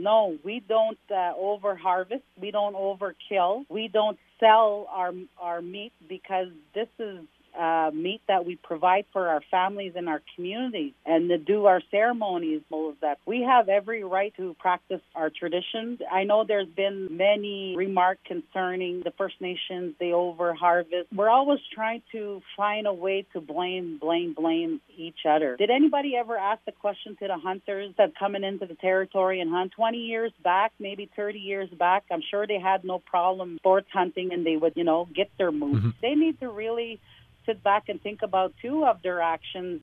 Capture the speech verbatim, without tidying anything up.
No, we don't uh, over harvest. We don't overkill. We don't sell our our meat because this is uh, meat that we provide for our families and our communities and to do our ceremonies. All of that. We have every right to practice our traditions. I know there's been many remarks concerning the First Nations. They over harvest. We're always trying to find a way to blame, blame, blame each other. Did anybody ever ask the question to the hunters that coming into the territory and hunt twenty years back, maybe thirty years back? I'm sure they had no problem sports hunting and they would, you know, get their moose. Mm-hmm. They need to really sit back and think about two of their actions